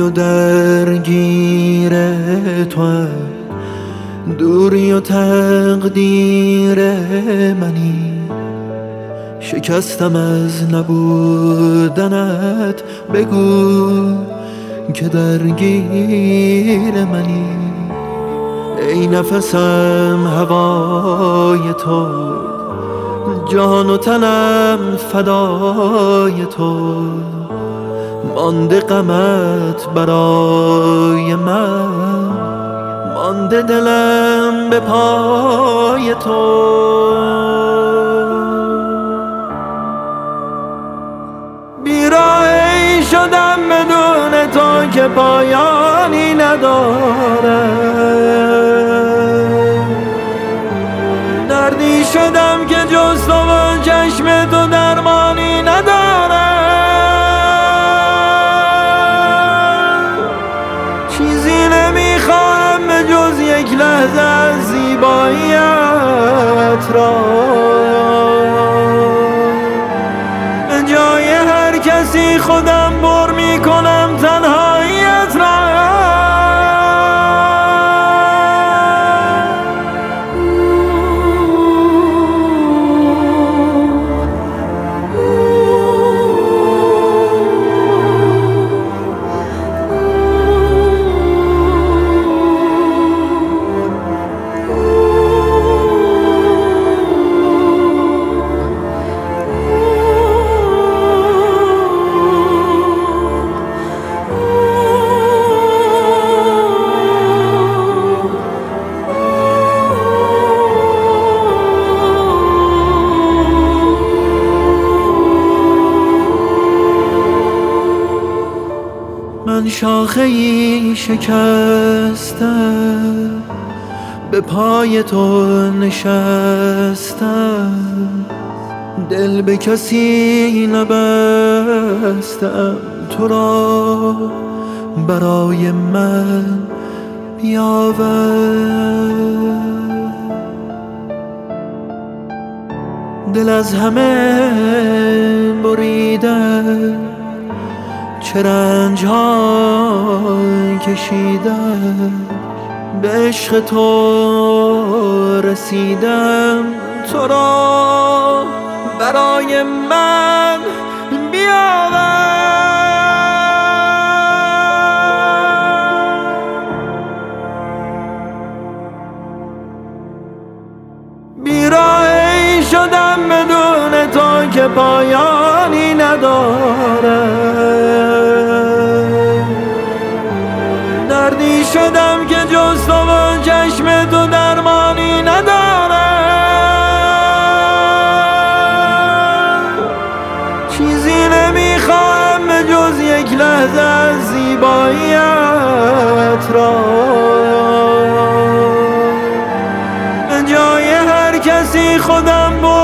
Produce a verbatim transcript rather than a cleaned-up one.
و درگیر تو، دوری و تقدیر منی. شکستم از نبودنت، بگو که درگیر منی. ای نفسم هوای تو، جان و تنم فدای تو. مانده غمت برای من، مانده دلم به پای تو. بیراهی شدم بدون تو که پایانی نداره. دردی شدم که جز تو و چشم تو درمانی نداره. چیزی نمیخواهم به جز یک لحظه از زیباییت را، به جای هر کسی خودم پر میکنم تنهاییت را. من شاخه‌ای شکستم، به پای تو نشستم. دل به کسی نبستم، تو را برای من بیاور. دل از همه بریدم، چه رنج ها کشیدم. به عشق تو رسیدم، تو را برای من بیاور. بیراهی شدم بدون تو که پایانی نداره. دردی شدم که جز تو و چشم تو درمانی نداره. چیزی نمیخواهم به جز یک لحظه از زیباییت را، به جای هر کسی خودم